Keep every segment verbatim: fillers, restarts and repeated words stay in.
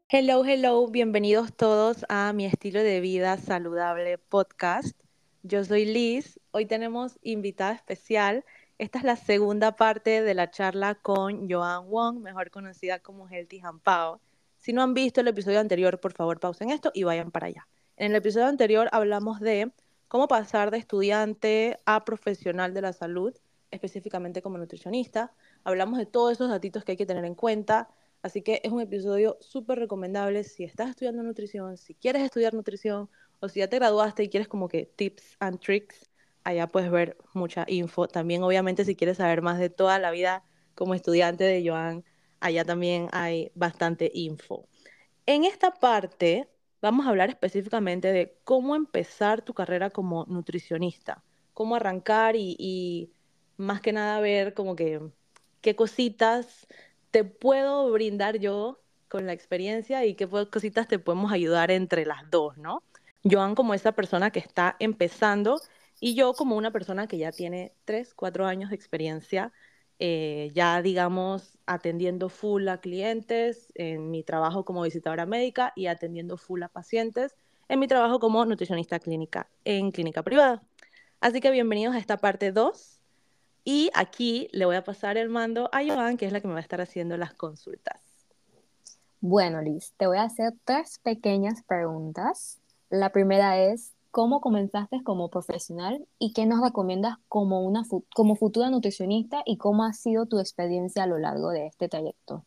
Hello, hello, bienvenidos todos a Mi Estilo de Vida Saludable podcast. Yo soy Liz, hoy tenemos invitada especial. Esta es la segunda parte de la charla con Joanne Wong, mejor conocida como Healthy Pao. Si no han visto el episodio anterior, por favor pausen esto y vayan para allá. En el episodio anterior hablamos de cómo pasar de estudiante a profesional de la salud, específicamente como nutricionista. Hablamos de todos esos datitos que hay que tener en cuenta. Así que es un episodio súper recomendable si estás estudiando nutrición, si quieres estudiar nutrición o si ya te graduaste y quieres como que tips and tricks, allá puedes ver mucha info. También obviamente si quieres saber más de toda la vida como estudiante de Joan, allá también hay bastante info. En esta parte vamos a hablar específicamente de cómo empezar tu carrera como nutricionista, cómo arrancar y, y más que nada ver como que qué cositas te puedo brindar yo con la experiencia y qué po- cositas te podemos ayudar entre las dos, ¿no? Joan como esa persona que está empezando y yo como una persona que ya tiene tres, cuatro años de experiencia, eh, ya digamos atendiendo full a clientes en mi trabajo como visitadora médica y atendiendo full a pacientes en mi trabajo como nutricionista clínica en clínica privada. Así que bienvenidos a esta parte dos y aquí le voy a pasar el mando a Joan, que es la que me va a estar haciendo las consultas. Bueno, Liz, te voy a hacer tres pequeñas preguntas. La primera es, ¿cómo comenzaste como profesional y qué nos recomiendas como una fu- como futura nutricionista y cómo ha sido tu experiencia a lo largo de este trayecto?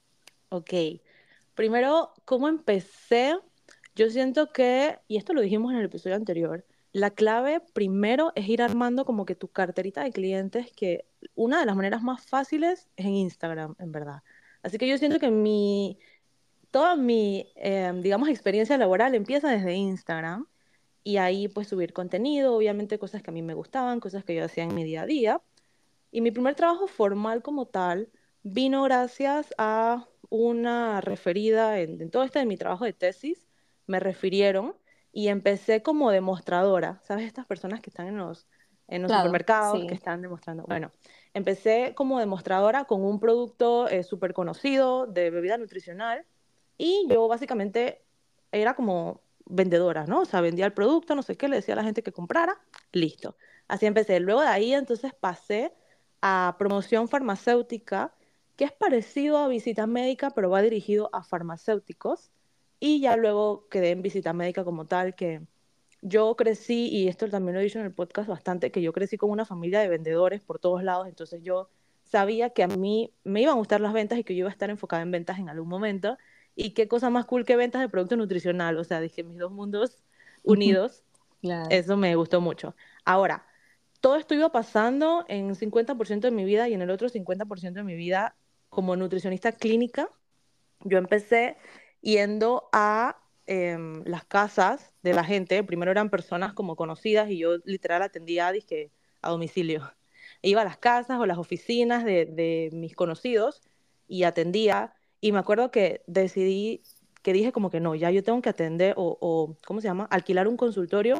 Ok, primero, ¿cómo empecé? Yo siento que, y esto lo dijimos en el episodio anterior, la clave primero es ir armando como que tu carterita de clientes, que una de las maneras más fáciles es en Instagram, en verdad. Así que yo siento que mi, toda mi, eh, digamos, experiencia laboral empieza desde Instagram y ahí pues subir contenido, obviamente cosas que a mí me gustaban, cosas que yo hacía en mi día a día. Y mi primer trabajo formal como tal vino gracias a una referida en, en todo este de mi trabajo de tesis, me refirieron y empecé como demostradora, ¿sabes? Estas personas que están en los, en los Claro, supermercados que sí. están demostrando. Bueno, empecé como demostradora con un producto eh, súper conocido de bebida nutricional y yo básicamente era como vendedora, ¿no? O sea, vendía el producto, no sé qué, le decía a la gente que comprara, listo. Así empecé. Luego de ahí entonces pasé a promoción farmacéutica, que es parecido a visita médica, pero va dirigido a farmacéuticos. Y ya luego quedé en visita médica como tal, que yo crecí, y esto también lo he dicho en el podcast bastante, que yo crecí con una familia de vendedores por todos lados, entonces yo sabía que a mí me iban a gustar las ventas y que yo iba a estar enfocada en ventas en algún momento. Y qué cosa más cool que ventas de producto nutricional, o sea, dije, mis dos mundos unidos, Claro. eso me gustó mucho. Ahora, todo esto iba pasando en cincuenta por ciento de mi vida y en el otro cincuenta por ciento de mi vida como nutricionista clínica. Yo empecé yendo a em, las casas de la gente. Primero eran personas como conocidas y yo literal atendía dizque, a domicilio. Iba a las casas o las oficinas de, de mis conocidos y atendía. Y me acuerdo que decidí, que dije como que no, ya yo tengo que atender o, o ¿cómo se llama? Alquilar un consultorio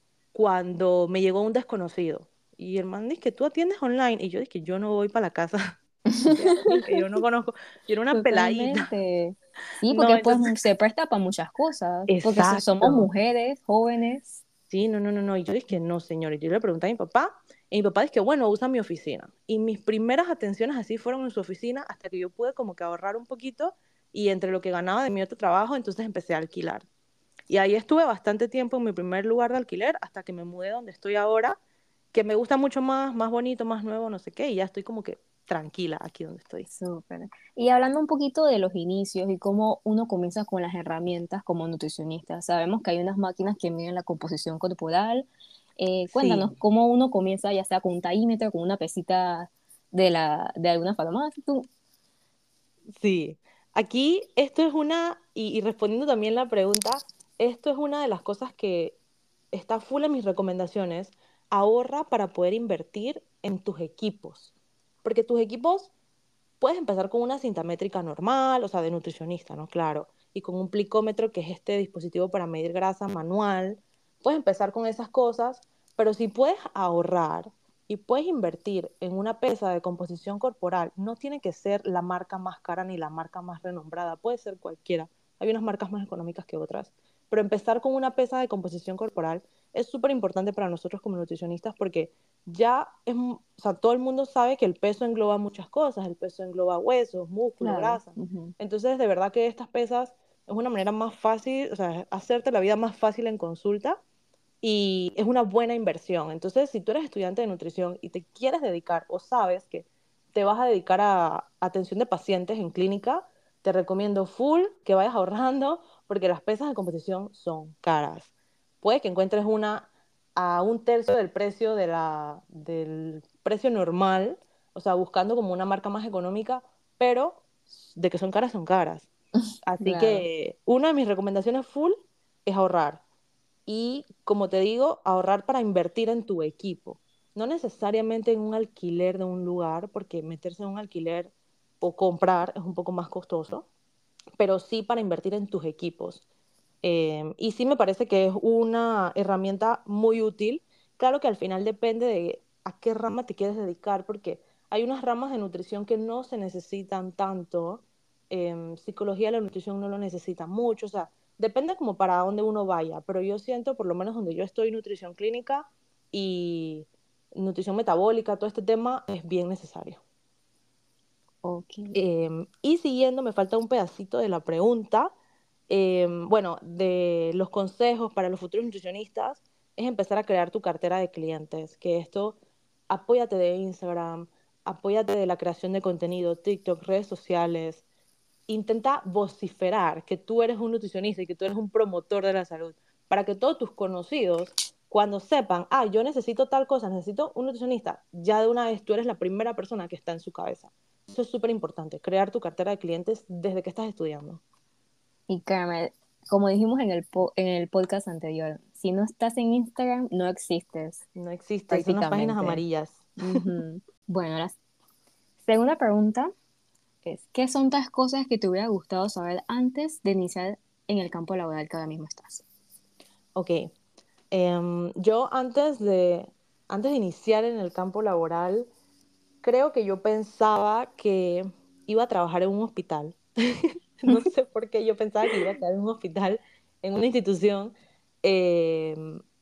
cuando me llegó un desconocido. Y el man dice que tú atiendes online. Y yo dije que yo no voy para la casa de alguien que yo no conozco. Yo era una peladita. Totalmente. Sí, No, porque pues entonces, se presta para muchas cosas, porque so- somos exacto. mujeres jóvenes. Sí, no, no, no, no. Y yo dije que no, señor. Y yo le pregunté a mi papá. Y mi papá dice que, bueno, usa mi oficina. Y mis primeras atenciones así fueron en su oficina hasta que yo pude como que ahorrar un poquito. Y entre lo que ganaba de mi otro trabajo, entonces empecé a alquilar. Y ahí estuve bastante tiempo en mi primer lugar de alquiler hasta que me mudé donde estoy ahora, que me gusta mucho más, más bonito, más nuevo, no sé qué, y ya estoy como que tranquila aquí donde estoy. Súper. Y hablando un poquito de los inicios y cómo uno comienza con las herramientas como nutricionista, sabemos que hay unas máquinas que miden la composición corporal. Eh, cuéntanos Sí, cómo uno comienza, ya sea con un taímetro, con una pesita de, la, de alguna farmacia. Tú, sí. Aquí esto es una, y, y respondiendo también la pregunta, esto es una de las cosas que está full en mis recomendaciones. Ahorra para poder invertir en tus equipos, porque tus equipos puedes empezar con una cinta métrica normal, o sea, de nutricionista, ¿no? Claro. Y con un plicómetro, que es este dispositivo para medir grasa manual. Puedes empezar con esas cosas, pero si puedes ahorrar y puedes invertir en una pesa de composición corporal, no tiene que ser la marca más cara ni la marca más renombrada, puede ser cualquiera. hay unas marcas más económicas que otras, pero empezar con una pesa de composición corporal es súper importante para nosotros como nutricionistas porque ya es, o sea, todo el mundo sabe que el peso engloba muchas cosas, el peso engloba huesos, músculo, Claro. grasa. Ujú. Entonces, de verdad que estas pesas es una manera más fácil, o sea, hacerte la vida más fácil en consulta y es una buena inversión. Entonces, si tú eres estudiante de nutrición y te quieres dedicar o sabes que te vas a dedicar a atención de pacientes en clínica, te recomiendo full que vayas ahorrando porque las pesas de composición son caras. Puede que encuentres una a un tercio del precio de la, del precio normal, o sea, buscando como una marca más económica, pero de que son caras, son caras. Así Claro. que una de mis recomendaciones full es ahorrar y, como te digo, ahorrar para invertir en tu equipo. No necesariamente en un alquiler de un lugar, porque meterse en un alquiler o comprar es un poco más costoso, pero sí para invertir en tus equipos. Eh, y sí me parece que es una herramienta muy útil. Claro que al final depende de a qué rama te quieres dedicar, porque hay unas ramas de nutrición que no se necesitan tanto. Eh, psicología de la nutrición no lo necesita mucho, o sea, depende como para dónde uno vaya, pero yo siento, por lo menos donde yo estoy, nutrición clínica y nutrición metabólica, todo este tema es bien necesario. Ok. Em, y siguiendo, me falta un pedacito de la pregunta. Em, bueno, de los consejos para los futuros nutricionistas es empezar a crear tu cartera de clientes, que esto, apóyate de Instagram, apóyate de la creación de contenido, TikTok, redes sociales, intenta vociferar que tú eres un nutricionista y que tú eres un promotor de la salud, para que todos tus conocidos, cuando sepan, ah, yo necesito tal cosa, necesito un nutricionista, ya de una vez tú eres la primera persona que está en su cabeza. Eso es súper importante, crear tu cartera de clientes desde que estás estudiando. Y Carmen, como dijimos en el, po- en el podcast anterior, si no estás en Instagram, no existes No existe, son las páginas prácticamente. amarillas. Ujú. Bueno, la segunda pregunta es, ¿qué son tas cosas que te hubiera gustado saber antes de iniciar en el campo laboral que ahora mismo estás? Ok, em, yo antes de, antes de iniciar en el campo laboral, creo que yo pensaba que iba a trabajar en un hospital. No sé por qué yo pensaba que iba a quedar en un hospital, en una institución, eh,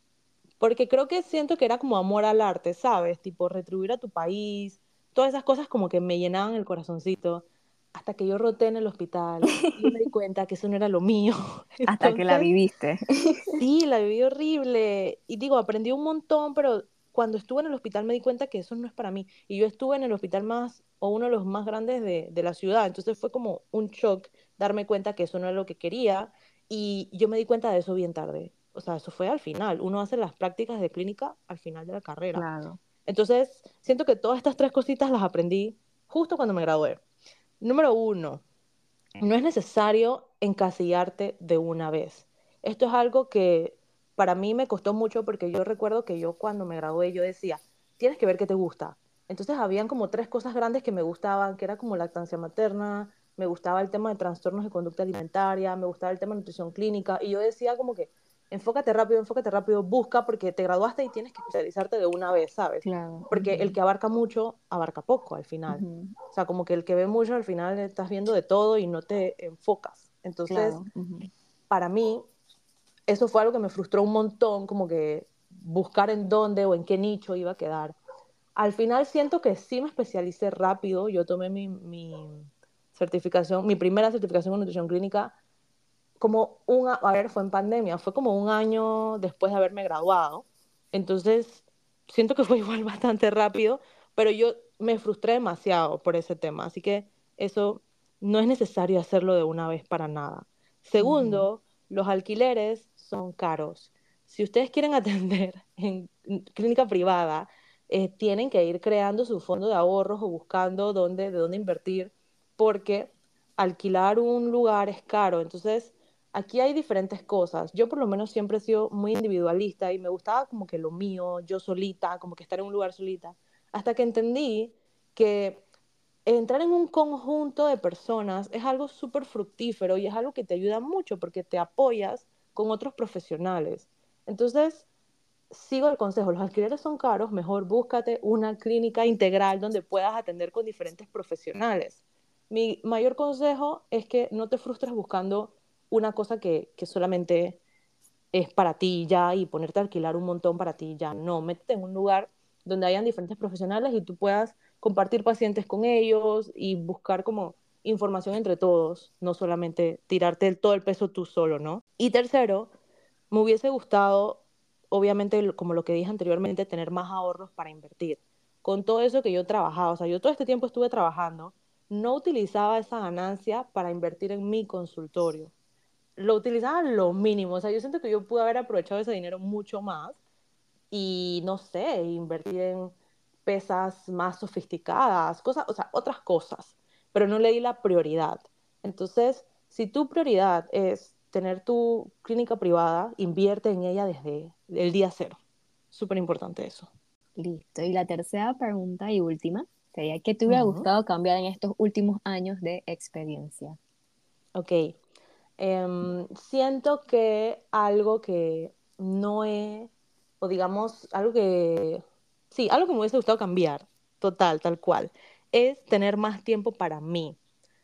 porque creo que siento que era como amor al arte, ¿sabes? Tipo, retribuir a tu país, todas esas cosas como que me llenaban el corazoncito, hasta que yo roté en el hospital y yo me di cuenta que eso no era lo mío. Hasta que la Entonces, viviste. sí, la viví horrible. Y digo, aprendí un montón, pero cuando estuve en el hospital me di cuenta que eso no es para mí. Y yo estuve en el hospital más, o uno de los más grandes de, de la ciudad. Entonces fue como un shock darme cuenta que eso no era lo que quería. Y yo me di cuenta de eso bien tarde. O sea, eso fue al final. Uno hace las prácticas de clínica al final de la carrera. Claro. Entonces, siento que todas estas tres cositas las aprendí justo cuando me gradué. Número uno, no es necesario encasillarte de una vez. Esto es algo que para mí me costó mucho porque yo recuerdo que yo cuando me gradué yo decía, tienes que ver qué te gusta. Entonces habían como tres cosas grandes que me gustaban, que era como lactancia materna, me gustaba el tema de trastornos de conducta alimentaria, me gustaba el tema de nutrición clínica y yo decía como que enfócate rápido, enfócate rápido, busca porque te graduaste y tienes que especializarte de una vez, ¿sabes? Claro. Porque el Ujú. que abarca mucho, abarca poco al final. Ujú. O sea, como que el que ve mucho al final estás viendo de todo y no te enfocas. Entonces, Claro. Ujú. para mí, eso fue algo que me frustró un montón, como que buscar en dónde o en qué nicho iba a quedar. Al final siento que sí me especialicé rápido. Yo tomé mi, mi certificación, mi primera certificación en nutrición clínica como un, a a ver, fue en pandemia, fue como un año después de haberme graduado. Entonces, siento que fue igual bastante rápido, pero yo me frustré demasiado por ese tema, así que eso no es necesario hacerlo de una vez para nada. Ujú. Segundo, los alquileres son caros. Si ustedes quieren atender en clínica privada, eh, tienen que ir creando su fondo de ahorros o buscando dónde, de dónde invertir, porque alquilar un lugar es caro. Entonces, aquí hay diferentes cosas. Yo por lo menos siempre he sido muy individualista y me gustaba como que lo mío, yo solita, como que estar en un lugar solita, hasta que entendí que entrar en un conjunto de personas es algo súper fructífero y es algo que te ayuda mucho porque te apoyas con otros profesionales. Entonces, sigo el consejo, los alquileres son caros, mejor búscate una clínica integral donde puedas atender con diferentes profesionales. Mi mayor consejo es que no te frustres buscando una cosa que, que solamente es para ti ya y ponerte a alquilar un montón para ti ya. No, métete en un lugar donde hayan diferentes profesionales y tú puedas compartir pacientes con ellos y buscar como información entre todos, no solamente tirarte el- todo el peso tú solo, ¿no? Y tercero, me hubiese gustado, obviamente, lo- como lo que dije anteriormente, tener más ahorros para invertir. Con todo eso que yo trabajaba, o sea, yo todo este tiempo estuve trabajando, no utilizaba esa ganancia para invertir en mi consultorio. Lo utilizaba lo mínimo, o sea, yo siento que yo pude haber aprovechado ese dinero mucho más y, no sé, invertir en pesas más sofisticadas, cosas, o sea, otras cosas, pero no le di la prioridad. Entonces, si tu prioridad es tener tu clínica privada, invierte en ella desde el día cero. Súper importante eso. Listo. Y la tercera pregunta y última sería, ¿qué te hubiera Ujú. gustado cambiar en estos últimos años de experiencia? Ok. Em, siento que algo que no he, o digamos, algo que, sí, algo que me hubiese gustado cambiar, total, tal cual, es tener más tiempo para mí.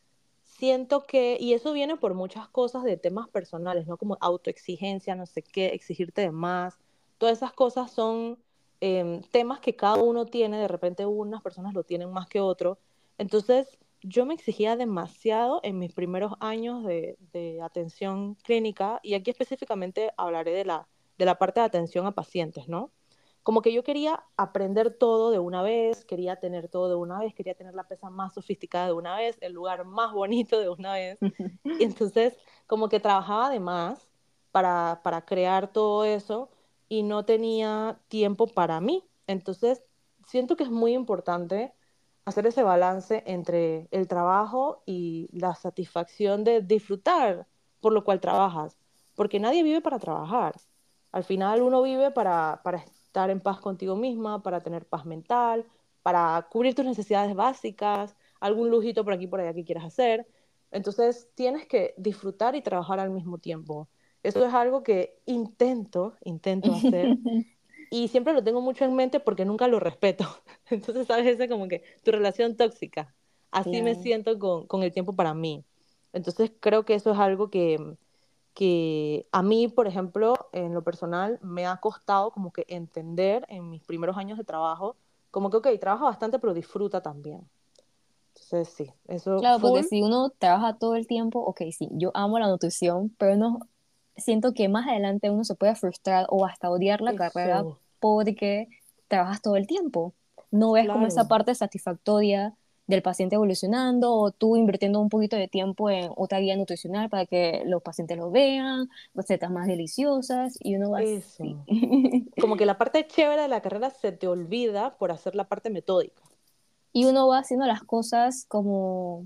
Siento que, y eso viene por muchas cosas de temas personales, ¿no? Como autoexigencia, no sé qué, exigirte de más. Todas esas cosas son em, temas que cada uno tiene, de repente unas personas lo tienen más que otros. Entonces, yo me exigía demasiado en mis primeros años de, de atención clínica, y aquí específicamente hablaré de la, de la parte de atención a pacientes, ¿no? Como que yo quería aprender todo de una vez, quería tener todo de una vez, quería tener la pesa más sofisticada de una vez, el lugar más bonito de una vez. Y entonces como que trabajaba de más para, para crear todo eso y no tenía tiempo para mí. Entonces siento que es muy importante hacer ese balance entre el trabajo y la satisfacción de disfrutar por lo cual trabajas, porque nadie vive para trabajar. Al final uno vive para, para estar en paz contigo misma, para tener paz mental, para cubrir tus necesidades básicas, algún lujito por aquí por allá que quieras hacer. Entonces tienes que disfrutar y trabajar al mismo tiempo. Eso es algo que intento, intento hacer y siempre lo tengo mucho en mente porque nunca lo respeto. Entonces, ¿sabes? Ese como que tu relación tóxica. Así me Claro. siento con, con el tiempo para mí. Entonces, creo que eso es algo que, que a mí, por ejemplo, en lo personal, me ha costado como que entender en mis primeros años de trabajo, como que, ok, trabaja bastante, pero disfruta también. Entonces, sí, eso Claro, porque full. si uno trabaja todo el tiempo, ok, sí, yo amo la nutrición, pero no siento que más adelante uno se puede frustrar o hasta odiar la carrera Eso, porque trabajas todo el tiempo. No ves como esa claro, parte satisfactoria del paciente evolucionando o tú invirtiendo un poquito de tiempo en otra guía nutricional para que los pacientes lo vean, recetas más deliciosas y uno va así. eso. Como que la parte chévere de la carrera se te olvida por hacer la parte metódica. Y uno va haciendo las cosas como,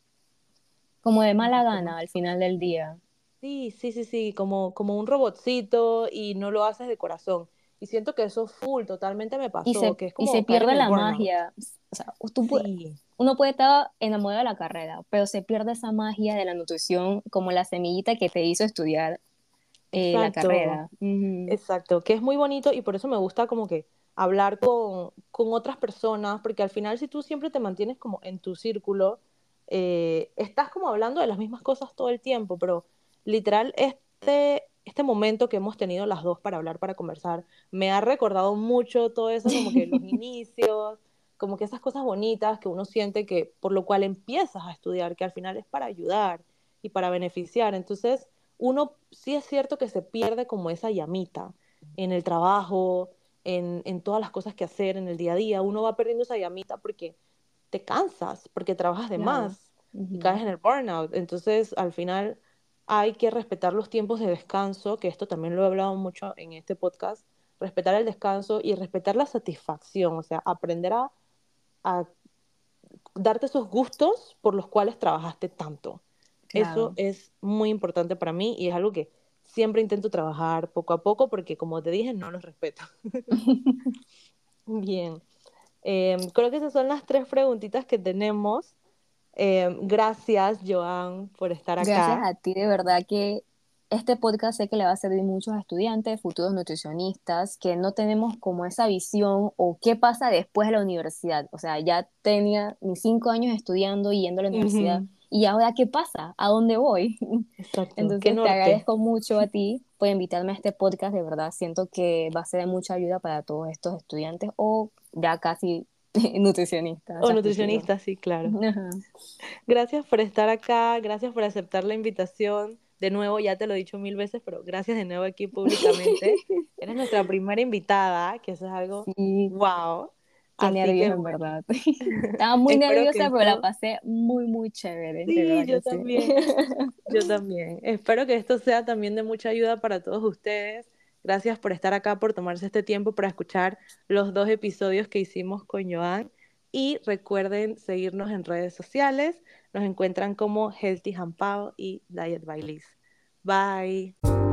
como de En mala gana al automático. final del día. Sí, sí, sí, sí, como, como un robotcito y no lo haces de corazón. Y siento que eso full totalmente me y pasó, se, que es y se como caer en pierde el la burnout. magia. O sea, tú pu- Sí, uno puede estar enamorado de la carrera, pero se pierde esa magia de la nutrición como la semillita que te hizo estudiar eh, la exacto, carrera. Ujú. exacto, que es muy bonito y por eso me gusta como que hablar con, con otras personas, porque al final si tú siempre te mantienes como en tu círculo, eh, estás como hablando de las mismas cosas todo el tiempo, pero literal este, este momento que hemos tenido las dos para hablar, para conversar, me ha recordado mucho todo eso, como que los inicios, como que esas cosas bonitas que uno siente que por lo cual empiezas a estudiar, que al final es para ayudar y para beneficiar. Entonces, uno sí es cierto que se pierde como esa llamita en el trabajo, en, en todas las cosas que hacer en el día a día. Uno va perdiendo esa llamita porque te cansas, porque trabajas de Claro. más y Ujú. caes en el burnout. Entonces, al final, hay que respetar los tiempos de descanso, que esto también lo he hablado mucho en este podcast, respetar el descanso y respetar la satisfacción, o sea, aprender a, a darte esos gustos por los cuales trabajaste tanto. Eso Claro. es muy importante para mí y es algo que siempre intento trabajar poco a poco porque, como te dije, no los respeto. Bien, Em, creo que esas son las tres preguntitas que tenemos. Em, gracias, Joan, por estar Gracias acá. a ti, de verdad que este podcast sé que le va a servir mucho a estudiantes, futuros nutricionistas, que no tenemos como esa visión o qué pasa después de la universidad. O sea, ya tenía mis cinco años estudiando y yendo a la universidad. Ujú. ¿Y ahora qué pasa? ¿A dónde voy? Exacto. ¿Qué Entonces te norte? agradezco mucho a ti por invitarme a este podcast, de verdad. Siento que va a ser de mucha ayuda para todos estos estudiantes o ya casi nutricionistas O a futuro. nutricionista, sí, claro. Ajá. Gracias por estar acá, gracias por aceptar la invitación. De nuevo, ya te lo he dicho mil veces, pero gracias de nuevo aquí públicamente. Eres nuestra primera invitada, que eso es algo Sí, wow. qué Así nervios que en bueno, verdad. Estaba muy espero que nerviosa, pero la esto... pasé muy, muy chévere, de Sí, verdad que yo sí. también, yo también. Espero que esto sea también de mucha ayuda para todos ustedes. Gracias por estar acá, por tomarse este tiempo para escuchar los dos episodios que hicimos con Joan. Y recuerden seguirnos en redes sociales. Nos encuentran como Healthy Hampao y Diet by Liz. Bye.